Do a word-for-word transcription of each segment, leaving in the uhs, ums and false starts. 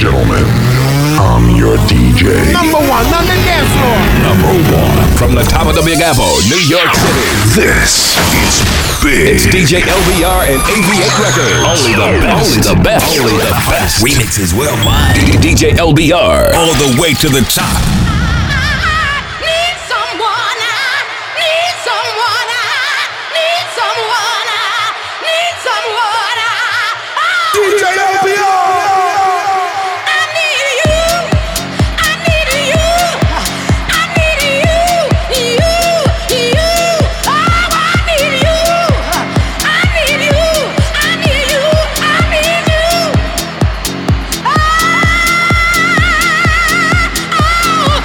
gentlemen, I'm your D J. Number one on the dance floor. Number one from the top of the Big Apple, New York City. This is big. It's D J L B R and A V eight Records. Only the best. Only the best. Only the best. Remixes well mine. D J L B R. All the way to the top. Oh!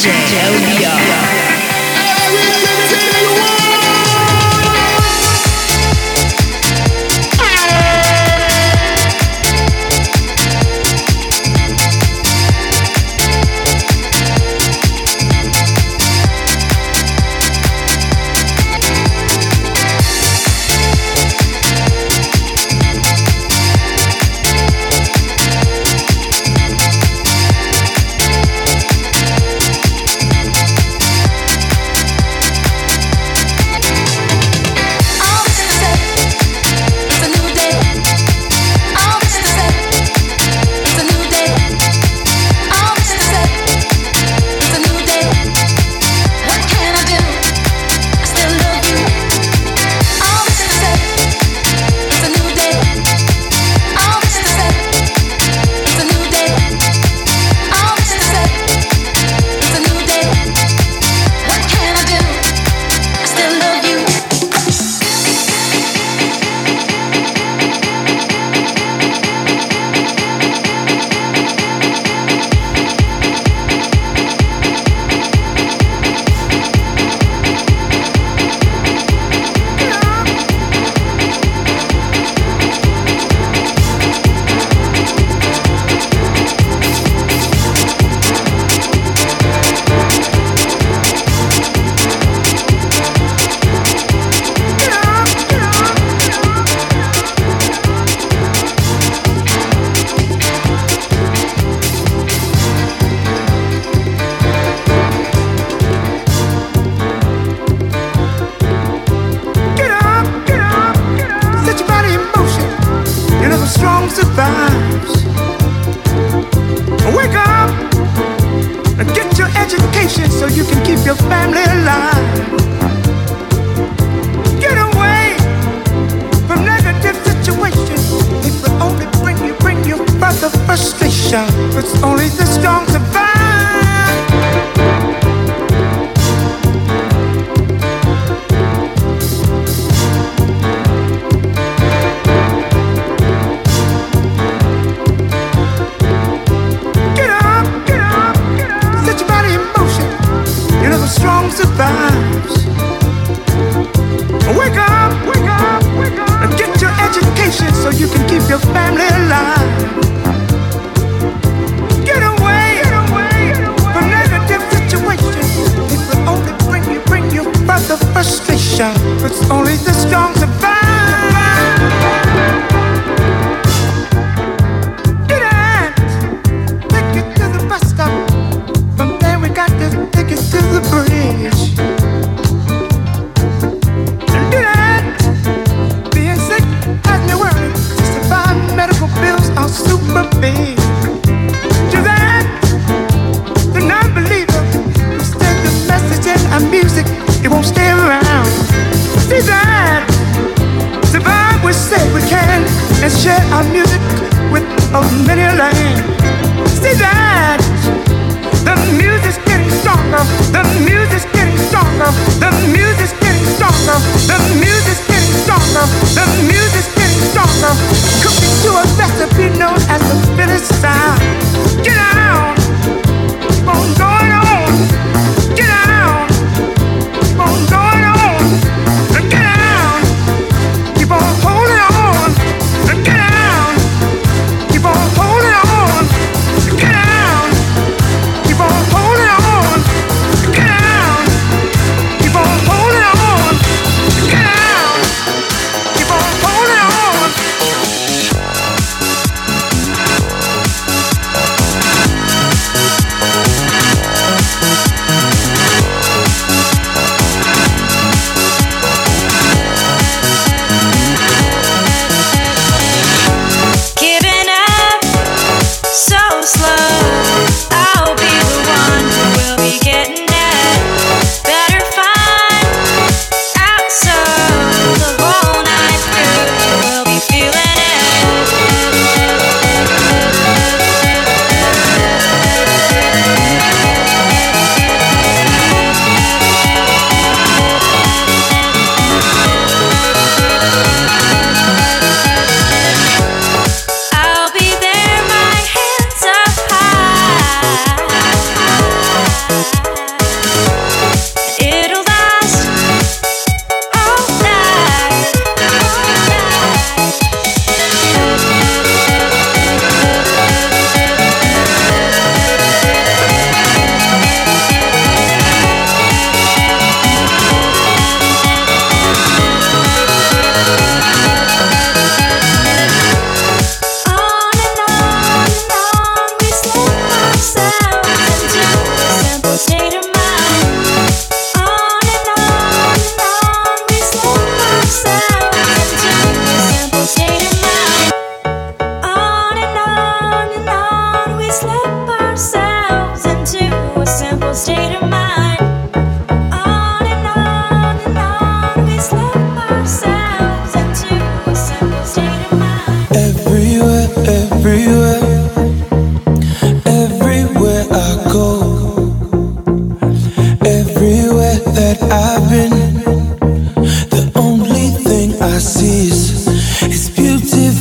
D J L B R.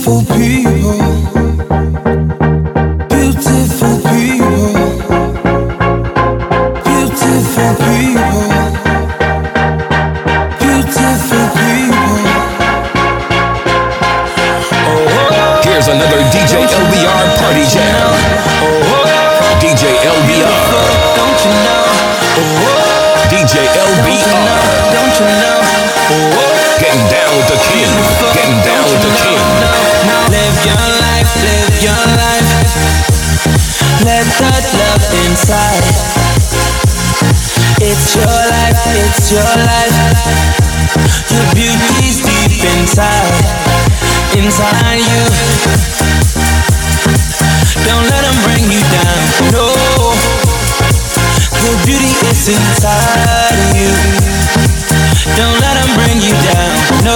Beautiful people, beautiful people, beautiful people, beautiful people. Oh, here's another D J L B R party jam. Oh, D J L B R. Don't you know? D J L B R. Don't you know? Getting down with the king. Getting down with the king. Live your life, live your life. Let that love inside. It's your life, it's your life. Your beauty's deep inside, inside you. Don't let them bring you down, no. The beauty is inside of you. Don't let them bring you down, no.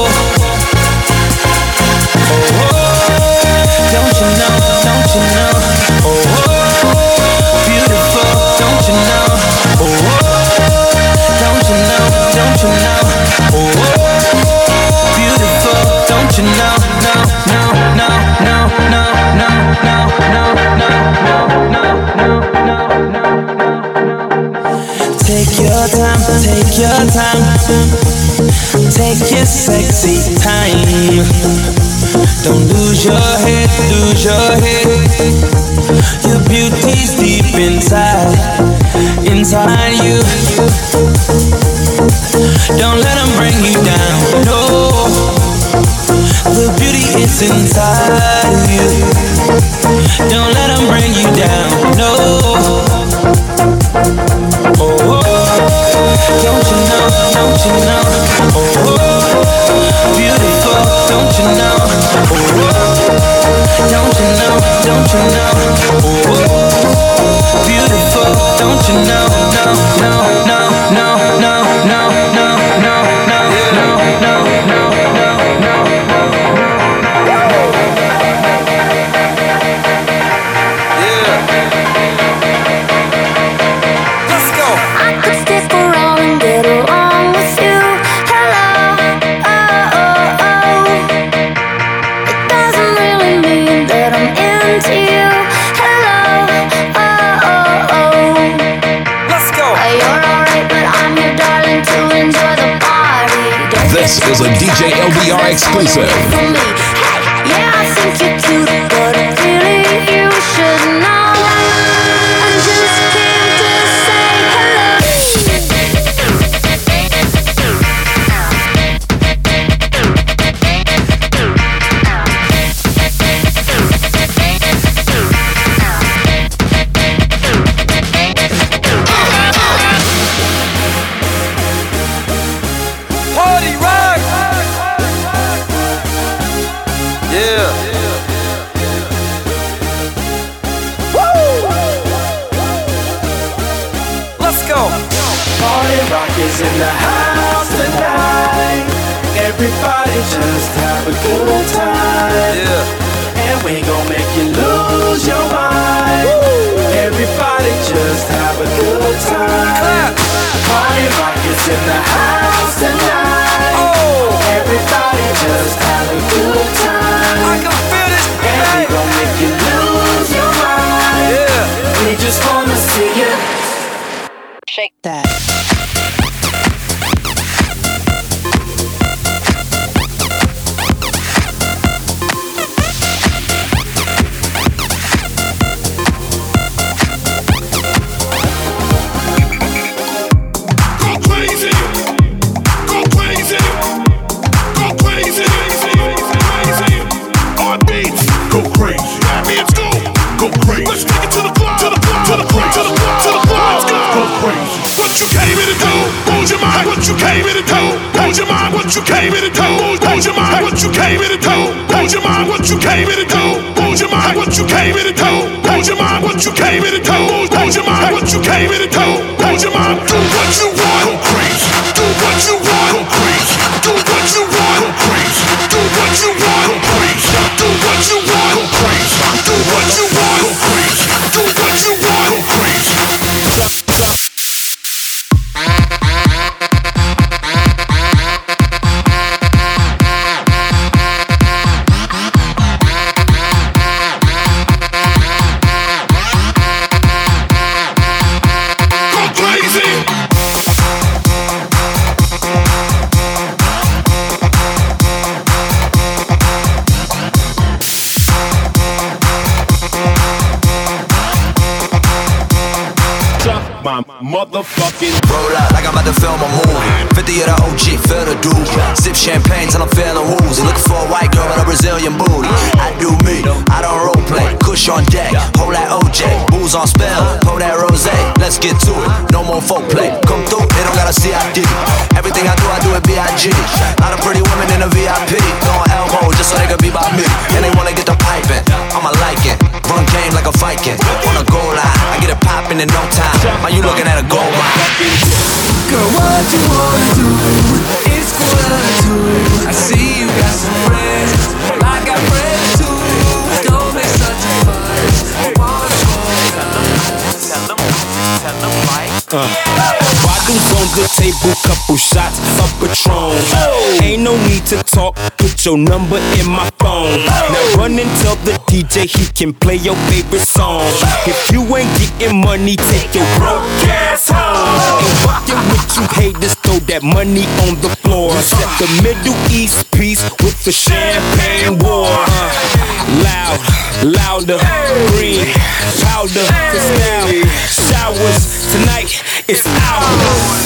Don't you know, don't you know, oh, oh, beautiful, don't you know, oh, oh, don't you know, don't you know, oh, oh, beautiful, don't you know, no, no, no, no, no, no, no, no, no, no, no, no, no. Take your time, take your time, take your sexy time. Don't lose your head, lose your head. Your beauty's deep inside, inside you. Don't let them bring you down, no. The beauty is inside of you. Don't let them bring you down, no. Oh, oh, don't you know, don't you know, oh, oh, beautiful, don't you know, oh, oh, don't you know, don't you know, oh, oh, beautiful, don't you know, no, no, no, no, no, no, no, no, no, no, no, no, no, yeah. Let's go. I could stick around and get along with you. Hello, oh, oh, oh. It doesn't really mean that I'm into you. Hello, oh, oh, oh. Let's go. You're alright, but I'm your darling to enjoy the party. Don't This is a D J L B R exclusive. for me. Hey, yeah, I think you're cute, but really you should know. I just came to say hello. Party rock. Yeah. Let's go. Party rock is in the house tonight. Everybody just have a good time. Yeah. And we gon' make you lose your mind. Everybody just have a good time. Clap. Party rock is in the house tonight. Oh. Everybody just have a good I time. can feel this And we tonight. gon' make you lose your mind. Yeah. We just wanna see you. Shake that. Go crazy. Go crazy. Go crazy. Crazy. On beats. Go crazy. That means go. Go crazy. Let's take it to the club. To the club. To the club. To the club. To the club. Let's go. Go crazy. What you came here to do? Hold your mind. What you came here to do? Hold your mind. What you came here to do? Hold your mind. What you came here to do? Hold your mind. What you came here to do? Hold your mind. What you came here to do? Hold your mind. What you came here to do? Hold your mind. What you came here to do? Hold your mind. Do what you want. Go crazy. Do what you want. Go crazy. Do what you want. Go crazy. Do what you want. Go crazy. Do what you want. Go crazy. Do what you want. Go crazy. Do what you want. Go crazy. Drop, drop. motherfucking. Roll out like I'm about to film a movie. fifty of the O G, feel the dude. Sip champagne till I'm feeling woozy. Looking for a white girl with a Brazilian booty. I do me, I don't role play. Kush on deck, hold that O J. Booze on spell, pour that rosé. Let's get to it, no more folk play. Come through, they don't gotta see I D. Everything I do, I do it B I G. Lot of pretty women in the V I P. Throwing elbow just so they can be by me. And they wanna get the piping, I'ma like it. Run game like a Viking. On the goal line, I get it popping in no time. Man, you looking at a gold mine. Girl, what you wanna do? It's cool attitude. I see you got some friends. Well, I got friends too. Don't make such a fuss. I wanna go. Tell them, tell them like. Uh. Bottles on the table, couple shots of Patron. Oh. Ain't no need to talk, put your number in my phone. Now run and tell the D J he can play your favorite song. If you ain't getting money, take your broke ass home. Ain't fucking with you haters, throw that money on the floor. Set the Middle East peace with the champagne war. Uh. Loud, louder, green, powder, crystal, showers, tonight it's ours.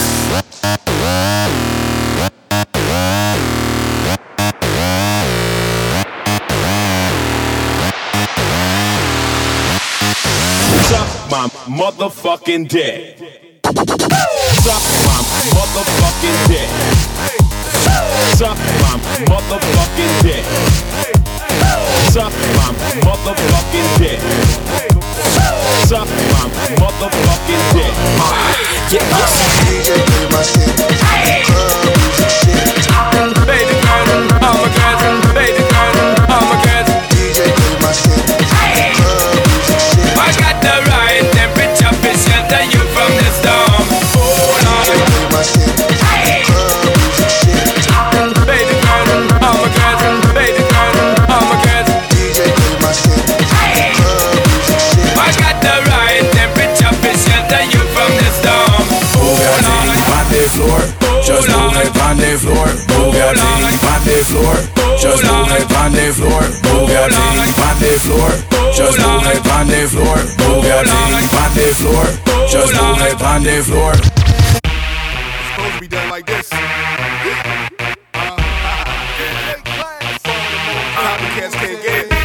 Suck my motherfucking dick. Suck my motherfucking dick. Suck my motherfucking dick. Suck my motherfucking dick. Suck my motherfucking dick. Yeah, yeah. D J play my shit. Club music shit. Baby girl, I'm a girl. Baby girl, I'm a girl. D J play my shit. Club music shit. I got the right temperature to shelter you from the storm. Hold on. D J play my shit. Club music shit. Baby girl, I'm a girl. Baby girl, I'm a girl. D J play my shit. Club music shit. I got the right temperature to shelter you from the storm. Bugatti, Monday floor, just move it, Monday floor. Bugatti, Monday floor, just move it, Monday floor. Bugatti, Monday floor, just move it, Monday floor. Bugatti, Monday floor, just move it, Monday floor. It's supposed to be done like this. Copycats can't get it.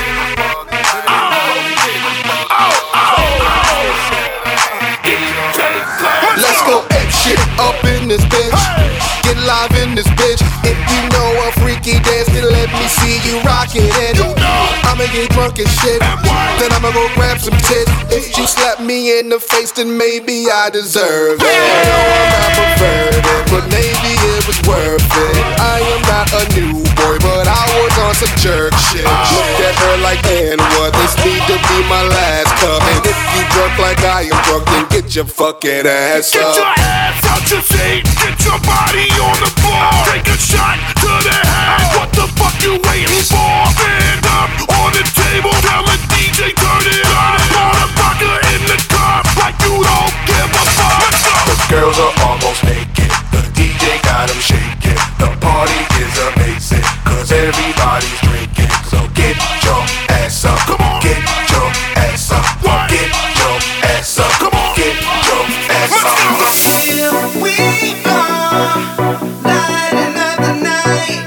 Let's go ape shit up in this bitch. Get live in this bitch. If you know a freaky dance, then let me see you rockin' it. I'ma get drunk as shit, then I'ma go grab some tits. If you slap me in the face, then maybe I deserve it. I know I'm not preferred it, but maybe it was worth it. I am not a new boy, but I was on some jerk shit. Looked at her like, and what? This need to be my last cup. And if you drunk like I am drunk, then get your fucking ass Get up. your ass out your seat. Get your body on the floor. Take a shot to the head. What the fuck you waiting for? Stand up on the table. Tell the D J turn it on. Pour a vodka in the cup like you don't give a fuck. The girls are almost naked. The D J got them shaking. The party is amazing, cause everybody's drinking. So get your ass up. Come on. Get your ass up. What? Get your ass up. Come on. Get your ass Let's up. go. Here we are, lighting up the night.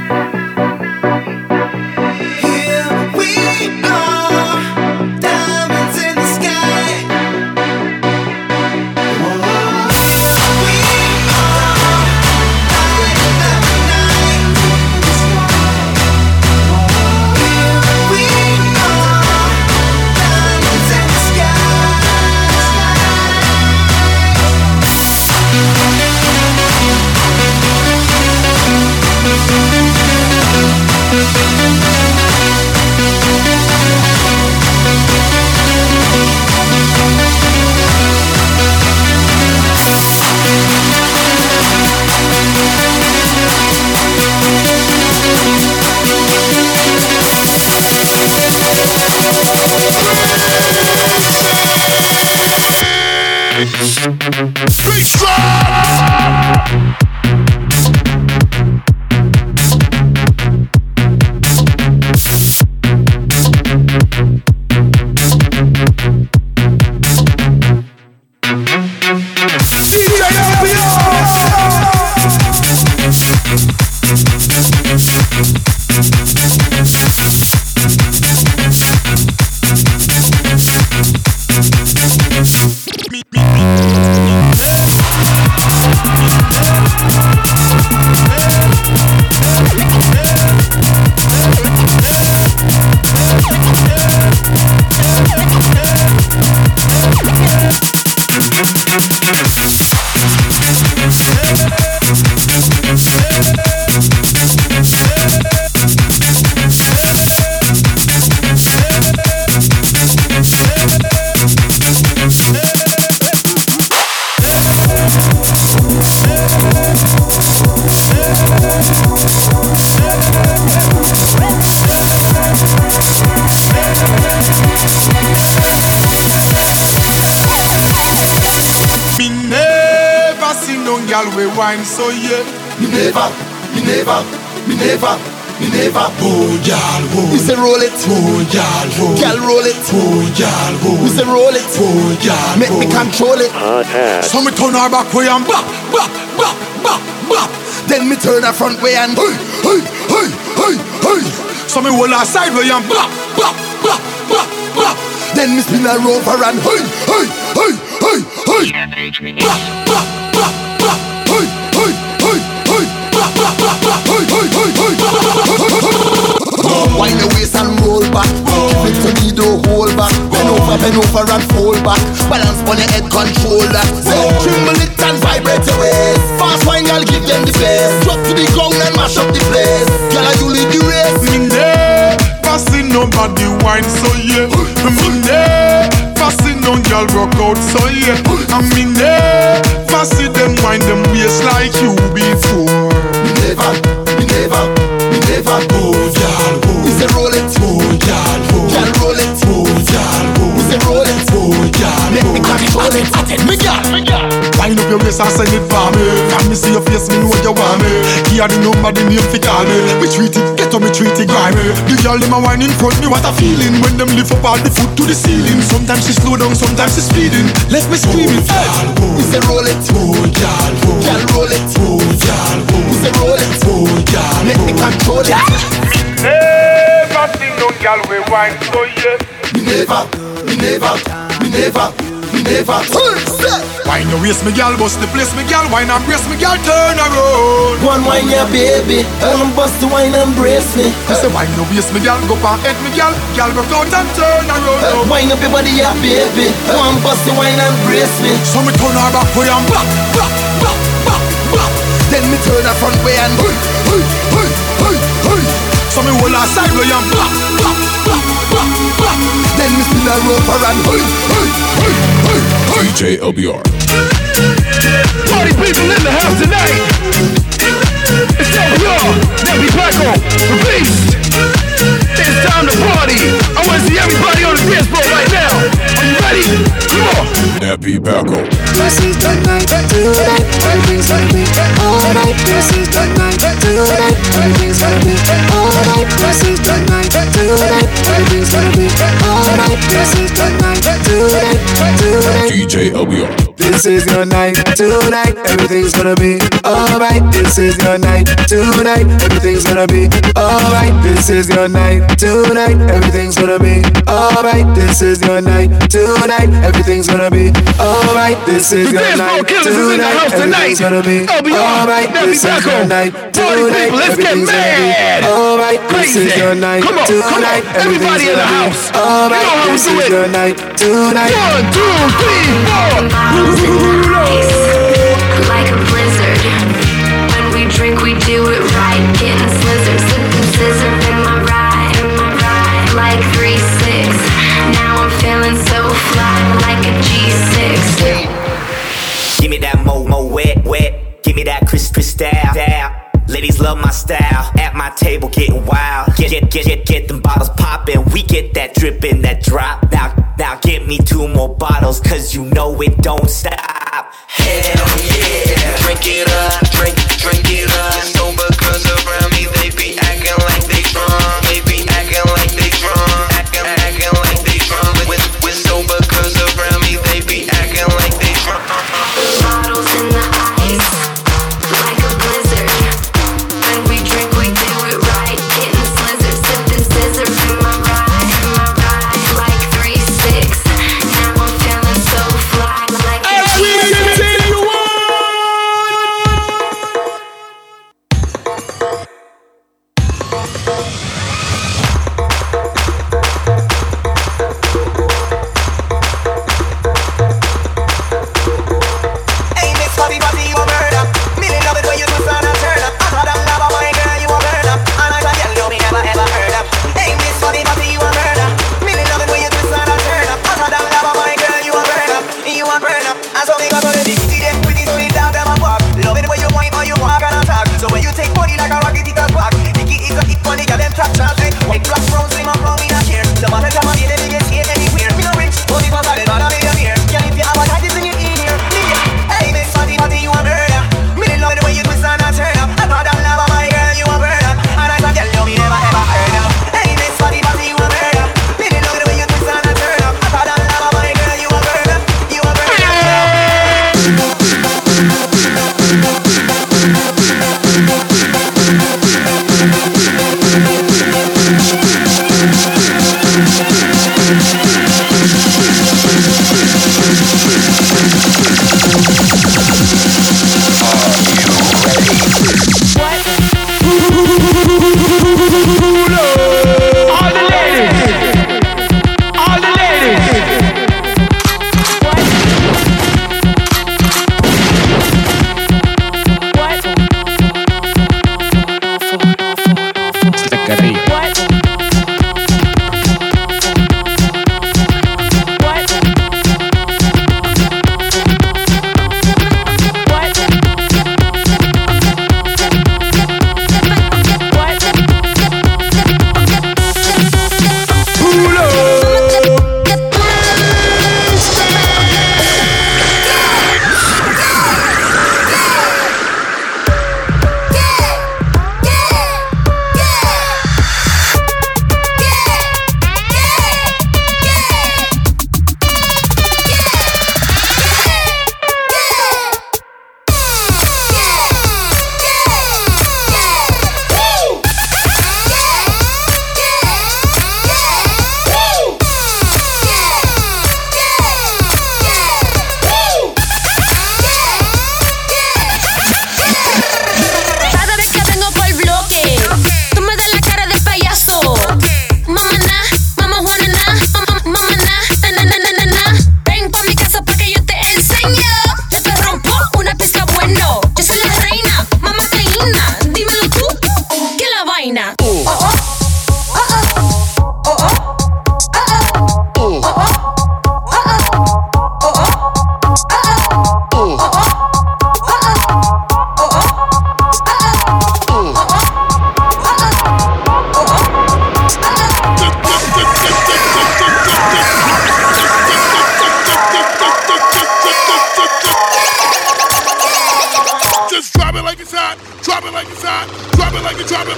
Here we are, diamonds in the sky. Here we are, lighting up the night. Here we are, diamonds in the sky. Bass drop. girl we wine so yeah. Me never, me never, me never, me never. Oh, girl, oh. We say roll it. Oh, girl, oh. Girl, roll it. Oh, girl, oh. We say roll it. Oh, girl, make me control it. So me turn her back way and bop, bop, bop, bop, bop. Then me turn her front way and hey, hey, hey, hey, hey. So me hold her side way and bop, bop, bop, bop, bop. Then me spin her over and hey, hey, hey, hey, hey. Bop, bop, bop, bop. Hey, hey, hey, hey. Bop, bop, bop, bop. Hey, hey, hey, hey. Wind the waist and roll back. Flip to me, don't hold back. Bend over, bend over and fold back. Balance on your head, control that. Say, tremble it and vibrate your waist. Fast wine, y'all give them the face. Drop to the ground and mash up the place. Y'all you lead the race. Me never see nobody wine so yeah. Me never see no girl rock out so yeah. And me never see them wine them waist like you before. Me never, me never, me never. Oh, girl, oh. We say roll it. Oh, girl, oh. Girl, roll it. Oh, girl, oh. We say roll it. Oh, girl, make me control it. Me girl, me girl. Wind up your waist and send it for me. Can me see your face, me know you want me. Here the number, the name fi call me. Me treat it, get on me treat it, grimy. The girl them a wine in front me, what a feeling. When them lift up all the foot to the ceiling. Sometimes she slow down, sometimes she speeding. Let me scream it. Hey. We say roll it. Oh, girl, oh. Girl, roll it. Oh, girl, oh. We say roll it. Oh, girl, make me control it. Never seen no girl we wine so yeah. Me never, me never, me never, me never. Wine your waist, me girl, bust the place, me girl. Wine and brace, me girl, turn around. One wine, yeah, baby. Come bust the wine and brace me. I say wine your waist, me girl, go for head, me girl. Girl, rock out and turn around. Uh, wine up your body, yeah, baby. Come bust the wine and brace me. So me turn her back way and bop, bop, bop, bop, bop. Then me turn her front way and hey, hey, hey, hey, hey. So me hold her side way and bop, bop, bop, bop, bop. Then me spin her over and hey, hey, hey, hey, hey. D J L B R. Party people in the house tonight. It's L B R, Nelly Paco, the Beast. It's time to party. I want to see everybody on the dance floor right now. Are you ready? Come on. Nappy Paco. This is the night, tonight, everything's gonna be alright. This is the night, tonight, everything's gonna be alright. This is the night, tonight, everything's gonna be alright. This is the night, tonight, tonight. D J L B R. This is your night, tonight, everything's gonna be alright. This is your night, tonight, everything's gonna be alright. This is your night, tonight, everything's gonna be alright. This is your night, tonight, everything's gonna be alright. This is your night, tonight, everything's gonna be alright. This is your night, tonight, everything's gonna be alright. This is your night, tonight, everything's gonna be alright. This is your night, tonight. One, two, three, four. Like a blizzard. When we drink, we do it right. Getting slizzard, sipping scissor in my ride, in my ride. Like three six. Now I'm feeling so fly, like a G six. Give me that mo mo wet wet. Give me that Chris Chris style. style. Ladies love my style. At my table getting wild. Get get get get get them bottles poppin'. We get that drippin', that drop. Now now get me two more bottles, cause you know it don't stop. Hell yeah. Drink it up, drink, drink it up. Sober girls around me, they be acting like they drunk. They be acting like they drunk. Acting, acting like they drunk. With, with sober girls around me, they be acting like they drunk. Bottles in the ice, like a blizzard. When we drink, we do it right. Getting slizzard, sipping scissor in my ride, in my ride. Like three six. Now I'm feeling so fly, like a G six.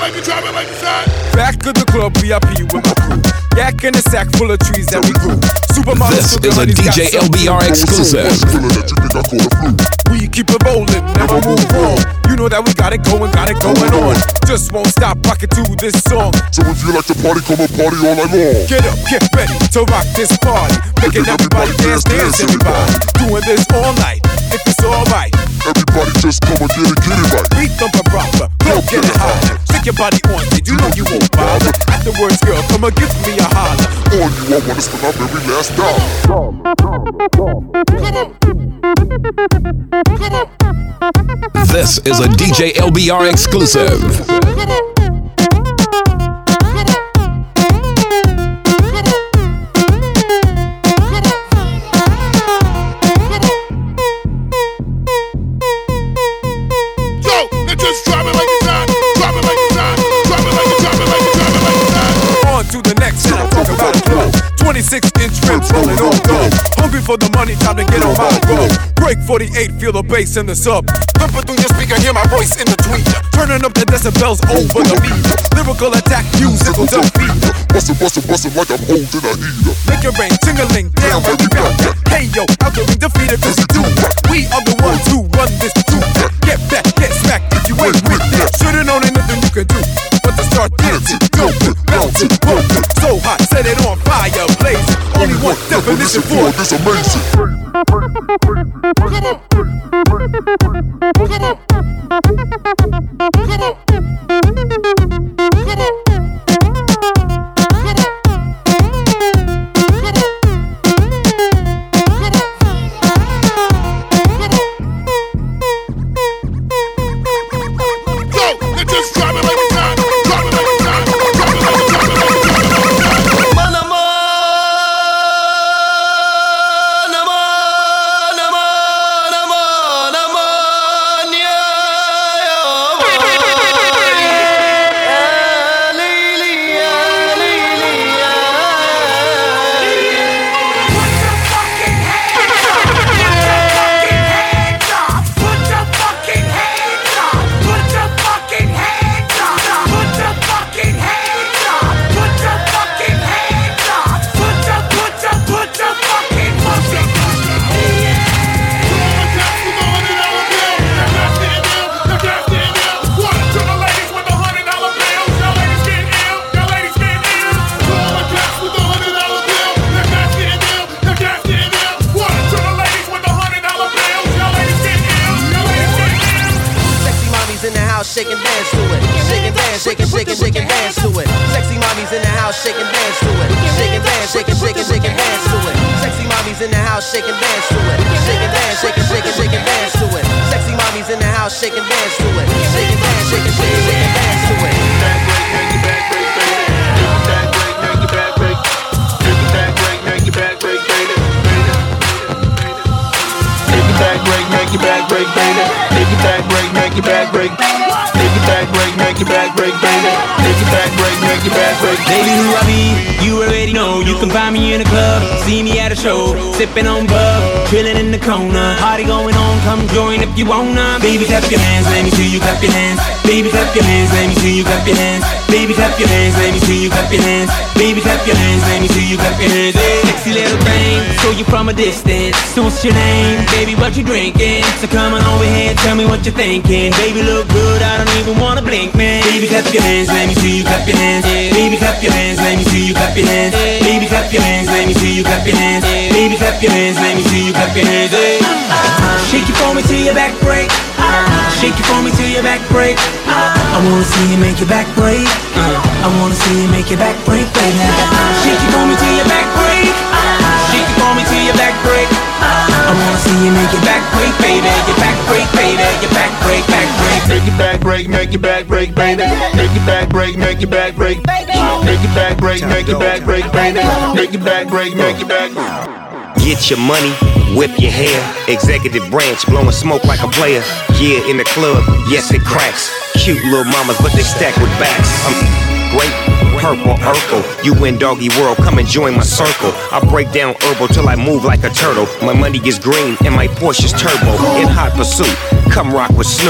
like it, drop it like it's hot. Back of the club, V I P with my crew. Yak in a sack full of trees that we grew. This is a D J L B R exclusive. We keep it rolling, never move wrong. You know that we got it going, got it going on. Just won't stop rocking to this song. So if you like to party, come and party all night long. Get up, get ready to rock this party. Making everybody dance, dance, everybody. Doing this all night, if it's alright. Everybody just come and get it, get it right. Beat thumping proper, club get it higher. Shake your body on it, you know you won't bother. Afterwards, girl, come and give me a holler. On you, I wanna spend up every last dollar. This is a D J L B R exclusive. Just drop it like it's hot, drop it like it's hot, drop it like it's drop it like it's drop it like it's hot. On to the next, and I'm talking about a flow. twenty-six inch rims rolling on dough. Hungry for the money, time to get on my road. Break forty-eight, feel the bass in the sub. Thumping through your speaker, hear my voice in the tweeter. Turning up the decibels over the meter. Lyrical attack, musical defeat. Bustin', bustin', bustin' like I'm holding a heater. Make it rain, ting-a-ling, down where we bout. Hey yo, out there we defeated cause we do. We are the ones who run this too. Get back, get smacked if you ain't with me. Should've known ain't nothing you could do but to start dancing, jumping, bouncing, bumping. So hot, set it on fire, blazing. Only one definition for this amazing. Just drop it like it's hot, drop it like it's hot, drop it like it's drop it like it's drop it like it's hot. Namo, namo, namo, namo, namo, shake and dance to it. Shake and dance, shake and shake and shake and dance to it. Sexy mommies in the house, shake and dance to it. Shake and dance, shake and shake and shake and dance to it. Sexy mommies in the house, shake and dance to it. Shake and dance, shake and shake and shake and dance to it. Sexy mommies in the house, shake and dance to it. Shake and dance, shake and shake and shake and dance to it. Back break, make your back break, baby. Back break, make your back break. Make your back break, make your back break, baby. Make your back break, make your back break, baby. Make your back break, make your back break. Make your back break, make your back break, baby. Make your back break, make your back break. Baby, who I be, you already know. You can find me in a club, see me at a show, sipping on bub, chilling in the corner. Party going on, come join if you wanna. Baby, clap your hands, let me see you clap your hands. Baby, clap your hands, let me see you clap your hands. Baby, clap your hands, let me see you clap your hands. Baby, clap your hands, let me see you clap your hands. Hey, sexy little thing, saw you from a distance. So what's your name? Baby, what you drinking? So come on over here and tell me what you're thinking. Baby, look good, I don't even wanna blink, man. Baby, clap your hands, let me see you clap your hands. Baby, clap your hands, let me see you clap your hands. Baby, clap your hands, let me see you clap your hands. Baby, clap your hands, let me see you clap your hands. Hey. Shake it for me till your back break. Shake it for me till your back break. I wanna see you make your back break. I wanna see you make your back break, baby. Shake it for me till your back break. Shake it for me till your back break. I wanna see you make your back break, baby. Your back break, baby. Your back break, back break. Make your back break, make your back break, baby. Make your back break, make your back break. Make your back break, make your back break, baby. Make your back break, make your back break. Get your money, whip your hair. Executive branch, blowing smoke like a player. Yeah, in the club, yes it cracks. Cute little mamas, but they stack with backs. I'm great, purple, Urkel. You in doggy world, come and join my circle. I break down herbal till I move like a turtle. My money is green and my Porsche's turbo. In hot pursuit, come rock with Snoop.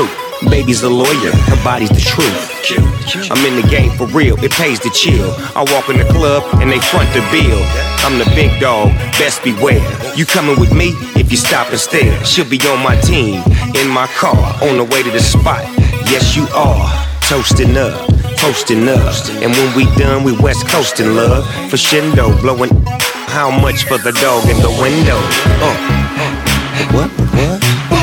Baby's a lawyer, her body's the truth. I'm in the game for real, it pays to chill. I walk in the club and they front the bill. I'm the big dog, best beware. You coming with me if you stop and stare. She'll be on my team, in my car, on the way to the spot. Yes, you are, toasting up, toasting up. And when we done, we west coasting, love. For shindo, blowing. How much for the dog in the window? Uh. What? What?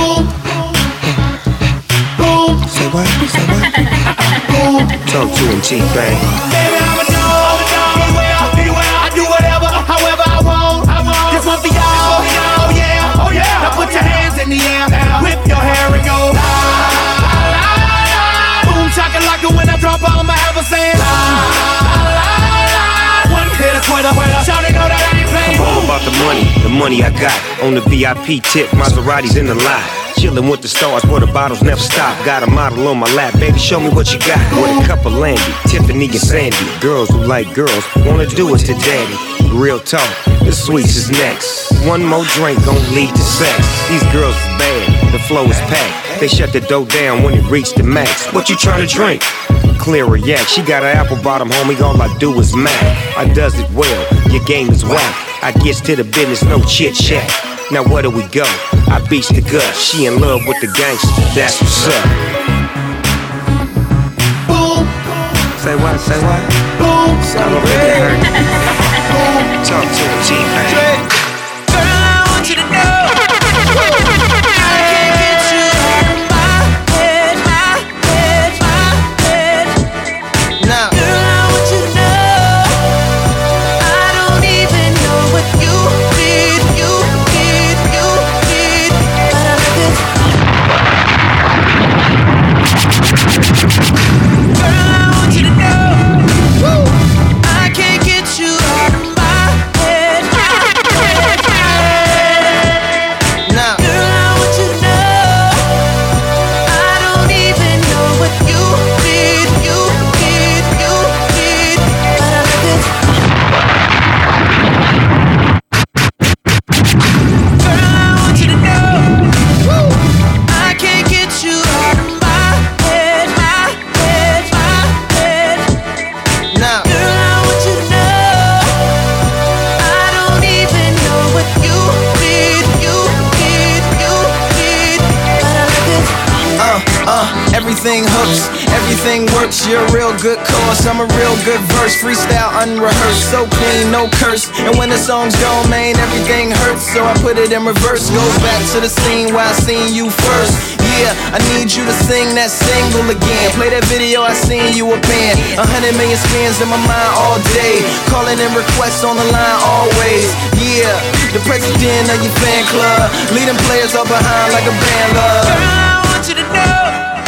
Say what? Say what? Talk to him, T-Bang. Baby, I'm a dog, beware, beware. I do whatever, however I want. I want. This one for y'all, oh yeah, oh yeah. Now put your hands in the air, whip your hair and go la la la la. Boom shakalaka when I drop, I'ma have a saying la la la. One hit a quitter, shout it, know that I ain't playing. I'm all about the money, the money I got. On the V I P tip, Maseratis in the lot. Chillin' with the stars where the bottles never stop. Got a model on my lap, baby, show me what you got. With a cup of Landy, Tiffany and Sandy. Girls who like girls, wanna do us to daddy. Real talk, the sweets is next. One more drink gon' lead to sex. These girls is bad, the flow is packed. They shut the door down when it reached the max. What you tryna drink? Clear a yak, she got an apple bottom, homie, all I do is mac. I does it well, your game is whack. I gets to the business, no chit chat. Now where do we go? I beats the gut. She in love with the gangster. That's what's up. Boom. Say what? Say what? Boom. I don't make it hurt. Boom. Talk to him, T-Bang. Girl, I want you to know I can't get you out of my head, my head, my head. Now, girl, I want you to know I don't even know what you need, you need, you need, but I love it. Girl, I want you to know I can't get you out of my head, my head, my head. Now, girl, I want you to know I don't even know what you need, you need, you need, but I love it. Girl, I want you to know I can't get you out of my head, my head, my head. Now, girl, I want you to know I don't even know what you need, you need, you need, but I love it. Uh, uh, everything hooks, everything works. You're a real good cause, I'm a real good verse. Freestyle unrehearsed, so clean, no curse. And when the songs go, man, everything hurts. So I put it in reverse, go back to the scene where I seen you first. Yeah, I need you to sing that single again. Play that video, I seen you a band. A hundred million spins in my mind all day. Calling in requests on the line always. Yeah, the president of your fan club. Leading players up behind like a band love. Girl, I want you to know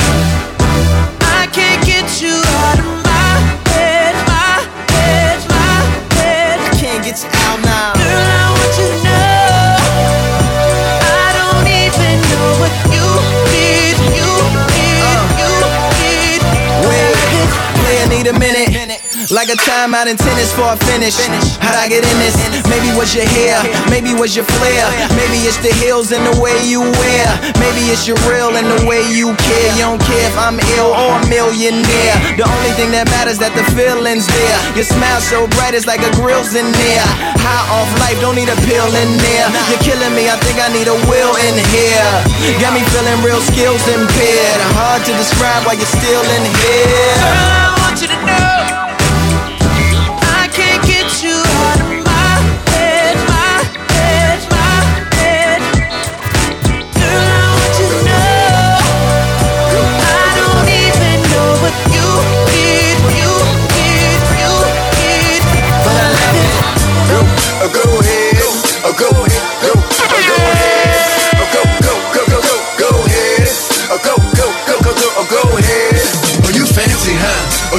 I can't get you out of my head, my head, my head. I can't get you out now. Girl, I want you to know I don't even know what you need, you need, you need. Wait, player need a minute. Like a timeout in tennis for a finish. How'd I get in this? Maybe was your hair, maybe was your flair. Maybe it's the heels and the way you wear. Maybe it's your real and the way you care. You don't care if I'm ill or a millionaire. The only thing that matters that the feeling's there. Your smile so bright it's like a grill's in there. High off life, don't need a pill in there. You're killing me, I think I need a will in here. Got me feeling real skills impaired. Hard to describe why you're still in here. Girl, I want you to know I can't get you out of my head, my head, my head. Girl, I want you to know I don't even know what you need, you need, you need, but I love it. Go, uh, go ahead, uh, go ahead, go, uh, go ahead, uh, go, go, go, go, go, go ahead, uh, go, go, go, go, go, uh, go ahead. Oh, you fancy, huh?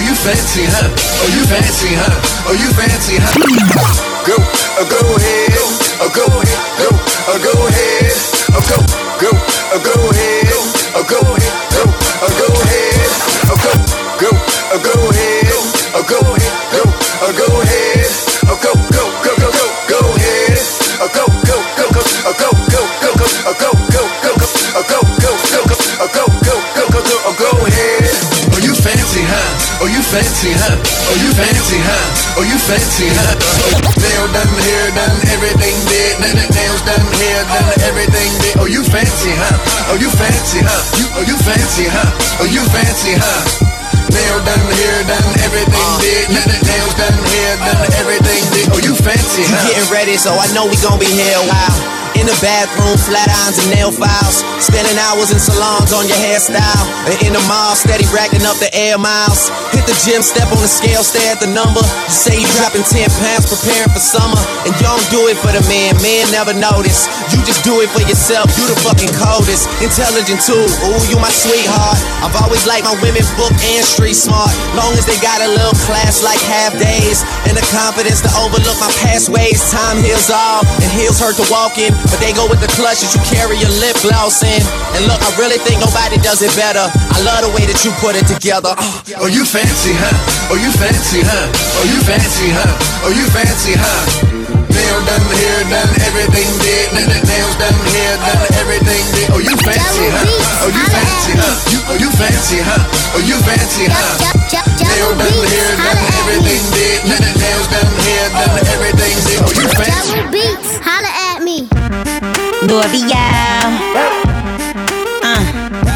fancy, huh? Oh, you fancy, huh? Oh, you fancy, huh? Nail done, hair done, everything did. Nails done, hair done, everything did. Oh, you fancy, huh? Oh, you fancy, huh? You, oh, you fancy, huh? Oh, you fancy, huh? Nail done, hair done, everything did. Nails done, hair done, everything did. Oh, you fancy, huh? You getting ready, so I know we gon' be here a while. In the bathroom, flat irons and nail files. Spending hours in salons on your hairstyle. And in the mall, steady racking up the air miles. Hit the gym, step on the scale, stare at the number. You say you dropping ten pounds, preparing for summer. And you don't do it for the man, man never notice. You just do it for yourself, you the fucking coldest. Intelligent too, ooh, you my sweetheart. I've always liked my women book and street smart. Long as they got a little class like half days. And the confidence to overlook my past ways. Time heals all, and heels hurt to walk in. But they go with the clutches, you carry your lip gloss in. And look, I really think nobody does it better. I love the way that you put it together. Oh, oh you fancy, huh? Oh, you fancy, huh? Oh, you fancy, huh? Oh, you fancy, huh? Nail done, hair done, everything did. Nails done, hair done, everything did. Oh, you fancy, huh? Oh, you fancy, huh? You, oh, you fancy, huh? Oh, you fancy, huh? Nail done, hair done, everything did. Nails done, hair done, everything did. Oh, you fancy. Double beats, holla at me. L'Oreal. Uh.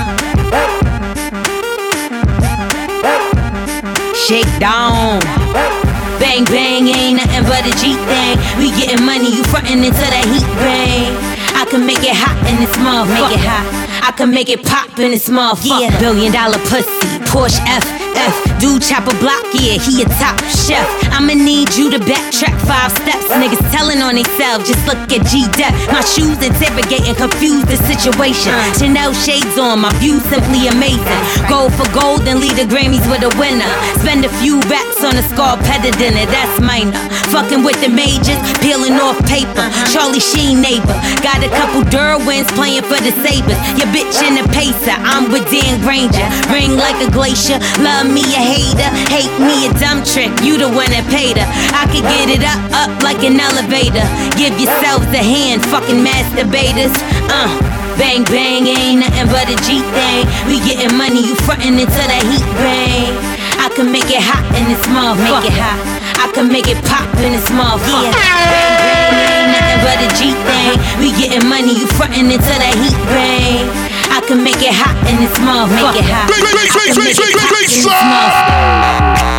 Shake down. Bang bang ain't nothing but a G thing. We getting money, you frontin' into the heat bang. I can make it hot in this motherfucker. Make it hot. I can make it pop in this motherfucker. Yeah. Billion dollar pussy, Porsche F F. Dude chop a block, yeah, he a top chef. I'ma need you to backtrack five steps. Niggas telling on themselves, just look at G-Dep. My shoes interrogating, confuse the situation. Chanel shades on, my view simply amazing. Gold for gold and lead the Grammys with a winner. Spend a few racks on a scarpetta dinner, that's minor. Fucking with the majors, peeling off paper. Charlie Sheen neighbor, got a couple Derwins playing for the Sabres. Your bitch in a pacer, I'm with Dan Granger. Ring like a glacier, love me a hater, hate me a dumb trick. You the one that paid her. I could get it up, up like an elevator. Give yourselves a hand, fucking masturbators. Uh, bang bang ain't nothing but a G thing. We getting money, you frontin' into the heat bang. I can make it hot in this motherfucker. Make it hot. I can make it pop in this motherfucker. Yeah. Bang bang ain't nothing but a G thing. We getting money, you frontin' into the heat bang. I can make it hot in this motherfucker. Make it hot. I can make it pop in this motherfucker.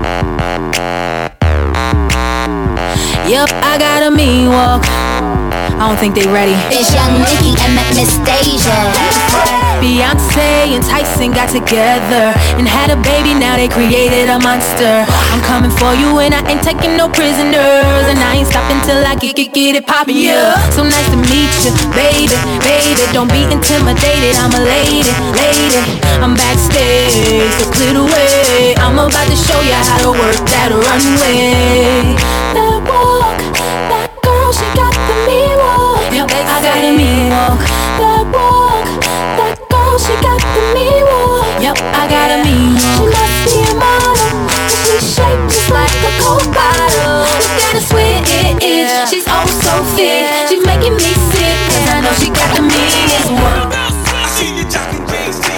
Yup, I got a mean walk. I don't think they ready. It's Young Nicki and Miss Deja. Beyonce and Tyson got together and had a baby, now they created a monster. I'm coming for you and I ain't taking no prisoners. And I ain't stopping till I get, get, get it poppin', yeah. So nice to meet you, baby, baby. Don't be intimidated, I'm a lady, lady. I'm backstage, so clear the way. I'm about to show you how to work that runway. That walk, that girl, she got the me walk. Yep, I got a me walk. That walk, that girl, she got the me walk. Yep, I got a me walk. She must be a model, she shake just like a Coke bottle. Look at her sweet it is, she's oh so thick. She's making me sick, cause I know she got the meanest work. I see you jockin' J's T.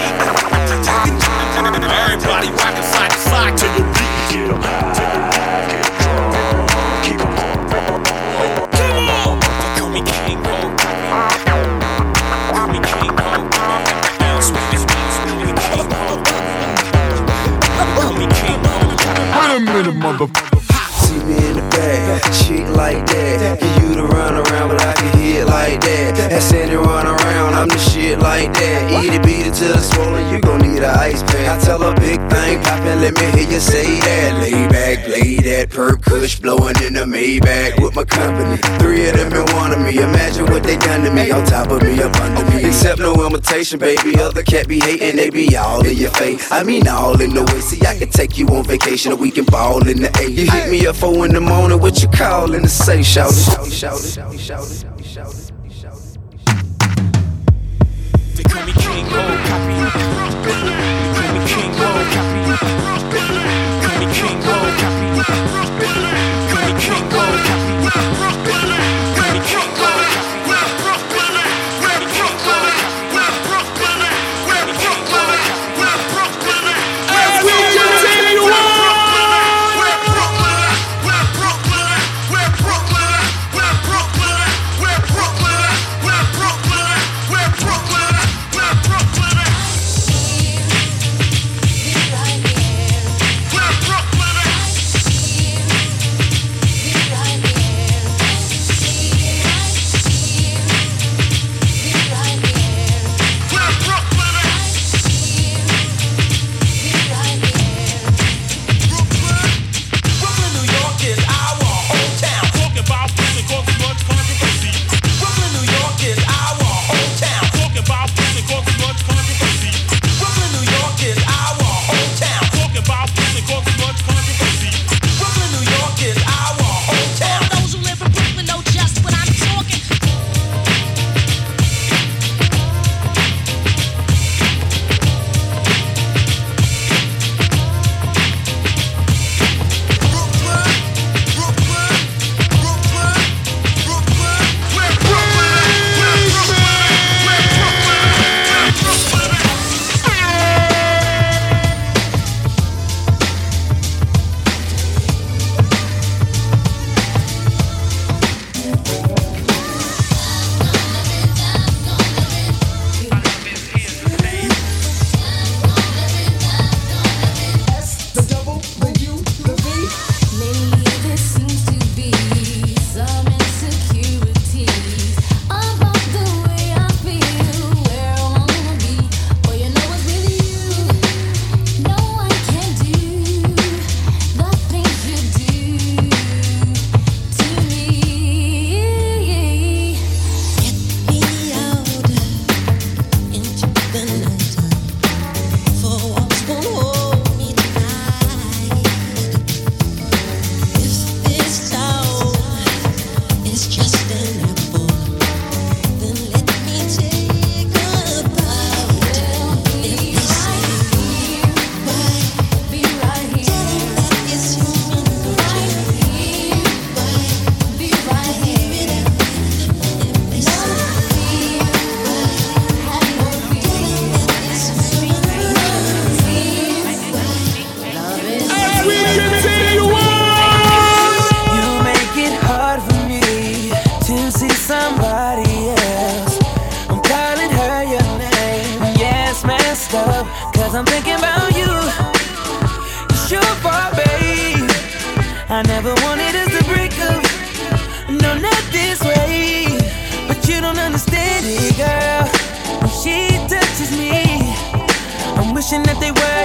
Everybody rockin' side to side till you beat. Get 'em high, till you high, get drunk, keep 'em on. Come on, call me King Kong. Call me King Kong. Swedish, Swedish King Kong. Call me King Kong. Wait a minute, motherfucker. See me in the bag, shit like that. Get you to run around, but I can hit like that. And Sandy run around, I'm the shit like that. Eat it, beat it till it's swollen, you gon' need an ice pack. I tell a big thing, poppin', let me hear you say that. Lay back, play that, perk kush, blowin' in the Maybach with my company. Three of them and one of me, imagine what they done to me. On top of me, up under me. Accept no imitation, baby, other cat be hatin', they be all in your face. I mean all in the way, see I can take you on vacation, or we can ball in the A. You hit me up four in the morning, what you callin' to say, shout it, shout it, shout it, shout it, shout it, shout it. They call me King Gold Copy. They call me King Gold Copy. Call me King Gold Copy. Call me King Gold Copy. Call me King Gold Copy. We're Brooklyn, we're Brooklyn, we're Brooklyn, we're Brooklyn, we're Brooklyn. As we continue on.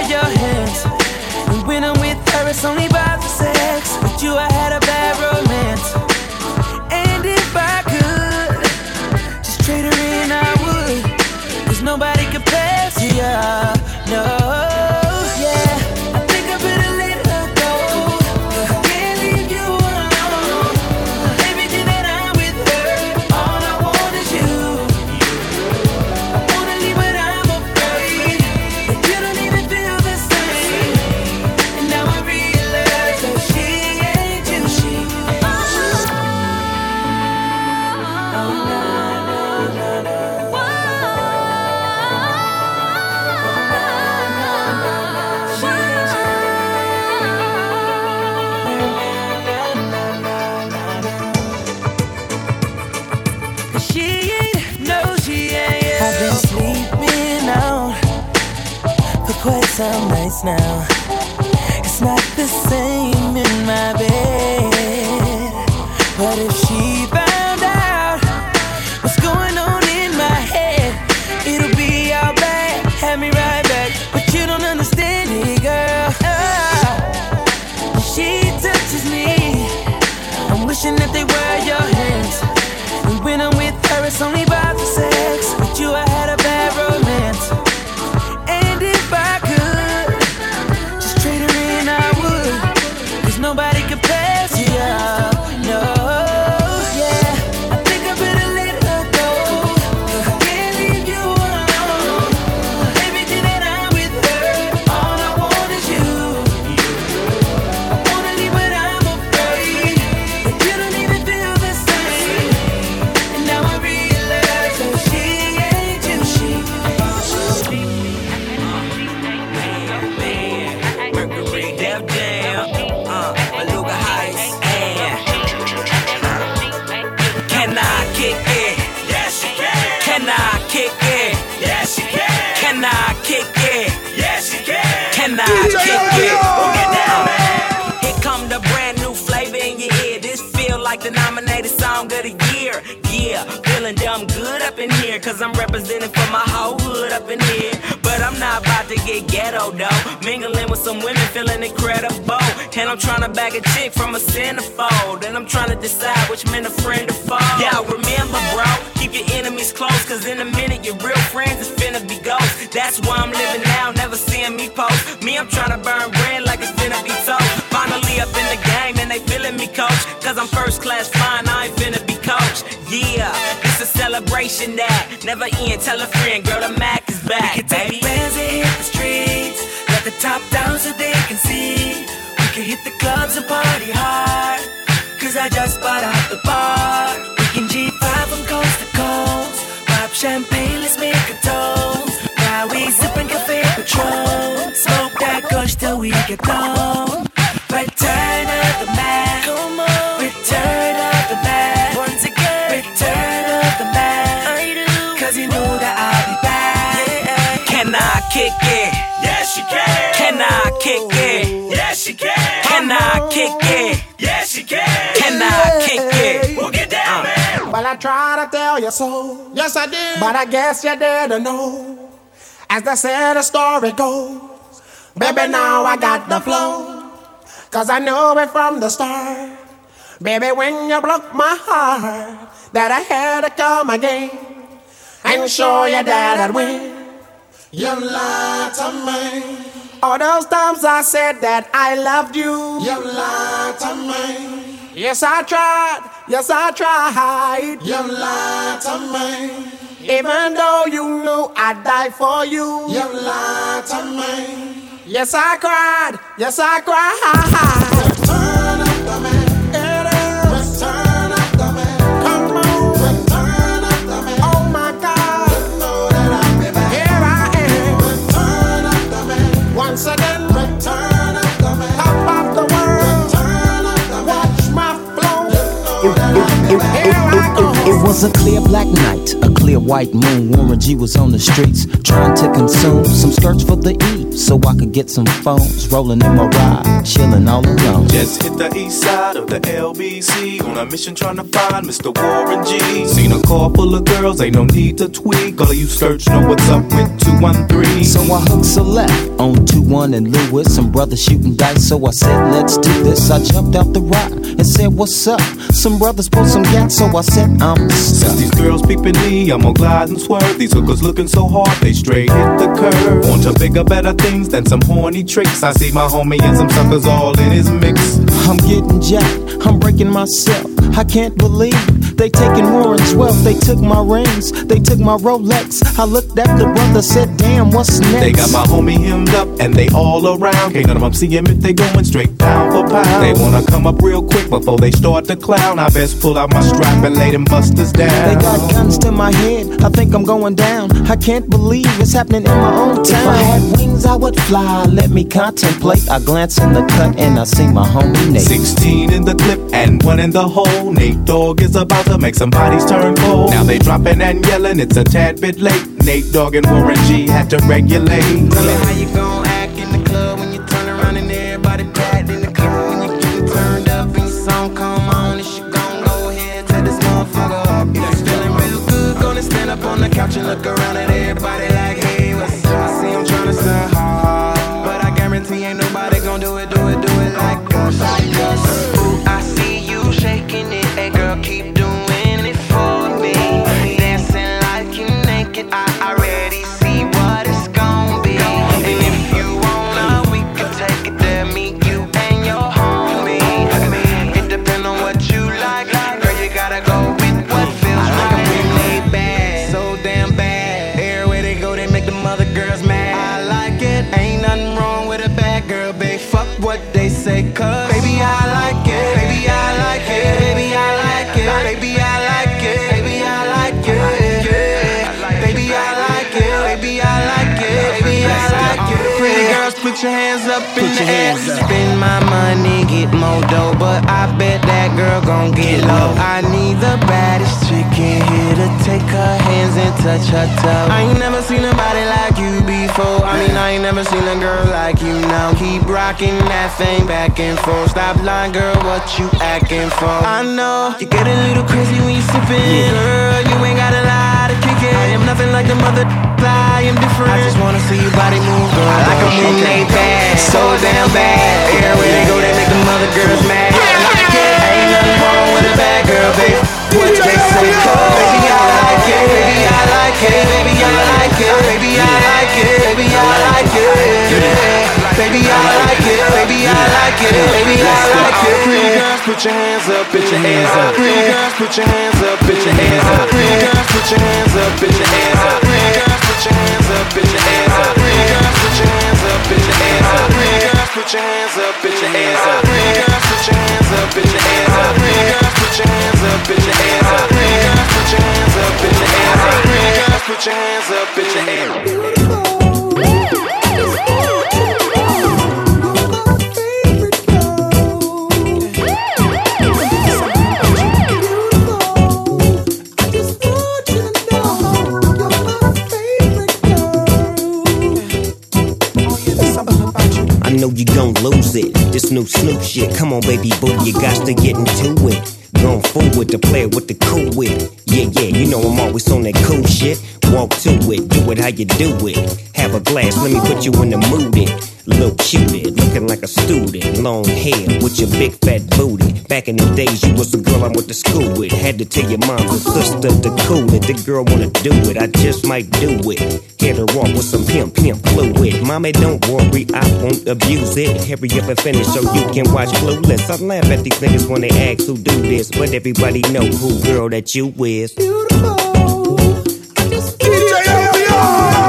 your hands. And when I'm with her, it's only about the sex. With you, I had a bad romance. And if I could just trade her in, I would. Cause nobody compares to you, no. Yeah, I think I better let her go. I can't leave you alone. Everything that I'm with her, all I want is you. I wanna leave but I'm afraid that you don't even feel the same. And now I realize that she ain't you. She ain't you. Oh, no, no, no, no. She ain't, no, she ain't. I've been sleeping out for quite some nights now. It's not the same in my bed. But if she found out what's going on in my head, it'll be all bad. Have me right back, but you don't understand it, girl. Ah, she touches me. I'm wishing that they were your hands. And when I'm with her, it's only about the sex. With you, I had a bad romance. And if I could just trade her in, I would. Cause nobody compares to you, no. Yeah, I think I better let her go. I can't leave you alone. Everything that I'm with her, all I want is you. I wanna leave but I'm afraid that you don't even feel the same. And now I realize that she ain't you. She Mercury, Def Jam, uh, Beluga Heights, and can I kick it? Yes, you can. Can I kick it? Yes, you can. Can I kick it? Yes, you can. Can I D J kick L B R. it? We'll get down, man. Here come the brand new flavor in your ear. This feel like the nominated song of the year. Yeah, feeling dumb good up in here. Cause I'm representing for my whole hood up in here. But I'm not about to get ghetto though. Mingling with some women feeling incredible. And I'm trying to bag a chick from a centerfold. And I'm trying to decide which man a friend to fold. Yeah, remember bro, keep your enemies close. Cause in a minute your real friends is finna be ghosts. That's why I'm living now, never seeing me post. Me, I'm trying to burn bread like it's finna be toast. Finally up in the game and they feeling me coach. Cause I'm first class flying, I ain't finna be coached. Yeah, it's a celebration that never end. Tell a friend, girl, the Mac is back, We can take baby. bands and hit the streets. Let the top down so they can see. We can hit the clubs and party hard. Cause I just bought out the bar. We can G five from coast to coast. Pop champagne, let's make a toast. Now we sipping cafe Patron. Smoke that kush till we get blown. Return of the man. Come on. Return of the man. Once again. Return of the man. I do. Cause you know that I'll be back. Yeah. Can I kick it? Yes, you can. Can I kick it? Yes, you can. Can I kick it? Yes, you can. Can I kick it? We'll get down, man. Well, I try to tell you so. Yes, I did. But I guess you didn't know. As they say the story goes. Baby, now I got the flow. Cause I knew it from the start. Baby, when you broke my heart, that I had to come again and show you that I'd win. You lied to me. All those times I said that I loved you. You lied to me. Yes, I tried. Yes, I tried. You lied to me. Even though you knew I'd die for you. You lied to me. Yes, I cried. Yes, I cried. Return of the man. It is. Return of the man. Come on. Return of the man. Oh my God. You know that I'll be back. Here I am. Return of the man. Once again. Return of the man. Top of the world. Return of the man. Watch my flow. You know It, it, it, it, it was a clear black night, a clear white moon. Warren G was on the streets trying to consume some skirts for the E, so I could get some phones. Rolling in my ride, chilling all alone. Just hit the east side of the L B C on a mission trying to find Mister Warren G. Seen a car full of girls, ain't no need to tweak. All of you search know what's up with two one three. So I hooked select on two one and Lewis. Some brothers shooting dice, so I said let's do this. I jumped out the ride and said what's up. Some brothers pulled some gas, so I said I'm stuck. Since these girls peeping me, I'm gonna glide and swerve. These hookers looking so hard, they straight hit the curve. On to bigger, better things than some horny tricks. I see my homie and some suckers all in his mix. I'm getting jacked, I'm breaking myself. I can't believe they taking Warren's wealth. They took my rings, they took my Rolex. I looked at the brother, said damn, what's next? They got my homie hemmed up and they all around. Can't none of them see him if they going straight pound for pound. They wanna come up real quick before they start to clown. I best pull out my strap and lay them busters down. They got guns to my head, I think I'm going down. I can't believe it's happening in my own town. If I had wings, I would fly, let me contemplate. I glance in the cut and I see my homie Nate. Sixteen in the clip and one in the hole. Nate Dogg is about to make some bodies turn cold. Now they dropping and yelling, it's a tad bit late. Nate Dogg and Warren G had to regulate. Tell me how you gon' act in the club when you turn around and everybody packed in the club. When you getting turned up and your song come on, and you gon' go ahead, tell this motherfucker up. If you feeling real good, gonna stand up on the couch and look around at everybody like, hey, what's up? I see 'em tryna sound hard, but I guarantee ain't nobody gon' do it, do it, do it like us, like us. Ooh, I see you shaking it, hey girl, keep doing it for me. Dancing like you naked, I already see what it's gon' be. And if you wanna, we can take it there, me, you, and your homie. It depends on what you like, girl, you gotta go with what feels right. We laid back, so damn bad. Everywhere they go, they make them other girls mad. I like it, ain't nothing wrong with a bad girl, babe. Fuck what they say, cause baby, I like it, baby, I like it, baby, I like it, baby, I like it, baby, I like it, yeah. Baby, I like it, baby, I like it, baby, I like it. Pretty girls, put your hands up in the air. Spend my money, get more dough, but I bet that girl gon' get low. I need the baddest chick in here to take her hands and touch her toe. I ain't never seen nobody like you before. I mean, I ain't never seen a girl like you now. Keep rocking that thing back and forth. Stop lying, girl, what you acting for? I know you get a little crazy when you sippin'. Girl, you ain't got a lot to kick it. I am nothing like the mother I am different. I just wanna see your body move, girl. I like 'em when they bad, so damn bad. Everywhere they go, they make them other girls mad. Ain't nothing wrong with a bad girl, baby. What they say, cause baby, I like it, baby, I like it, baby, I like it, baby, I like it, baby, I like it, baby, I like it, baby, I like it, baby, I like it. Pretty girls, put your hands up, put your hands up. Pretty girls, put your hands up, put your hands up. Pretty girls, put your hands up, put your hands up. Pretty girls, put your hands up, put your hands up. Pretty girls, put your hands up, put your hands up. Pretty girls, put your hands up, put your hands up. Pretty girls, put your hands up, put your hands up. Pretty girls, put your hands up, put your hands up. Pretty girls, put your hands up, put your hands up. Pretty girls, put your hands up, put your hands up. I know you gon' lose it. This new Snoop shit, come on, baby boo, you got to get into it. Going forward to play with the cool wit. Yeah, yeah, you know I'm always on that cool shit. Walk to it, do it how you do it. Have a glass, let me put you in the mood. It. Little cutie, looking like a student. Long hair with your big fat booty. Back in the days, you was the girl I went to school with. Had to tell your mom and sister to cool it. The girl wanna do it, I just might do it. Hit her off with some pimp, pimp fluid. Mommy, don't worry, I won't abuse it. Hurry up and finish so you can watch Clueless. I laugh at these niggas when they ask who do this, but everybody know who girl that you is. Beautiful. D J L B R.